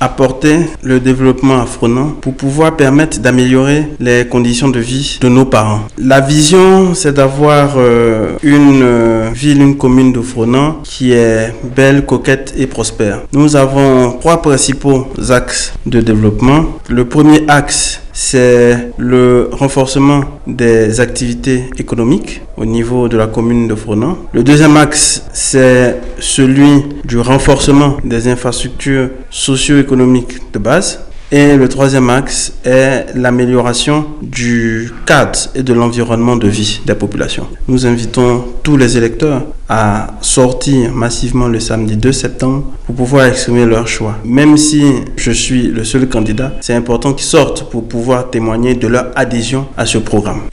apporter le développement à Fronan pour pouvoir permettre d'améliorer les conditions de vie de nos parents. La vision, c'est d'avoir une ville, une commune de Fronan qui est belle, coquette et prospère. Nous avons 3 principaux axes de développement. Le premier axe, c'est le renforcement des activités économiques au niveau de la commune de Fronan. Le deuxième axe, c'est celui du renforcement des infrastructures socio-économiques de base. Et le troisième axe est l'amélioration du cadre et de l'environnement de vie des populations. Nous invitons tous les électeurs à sortir massivement le samedi 2 septembre pour pouvoir exprimer leur choix. Même si je suis le seul candidat, c'est important qu'ils sortent pour pouvoir témoigner de leur adhésion à ce programme.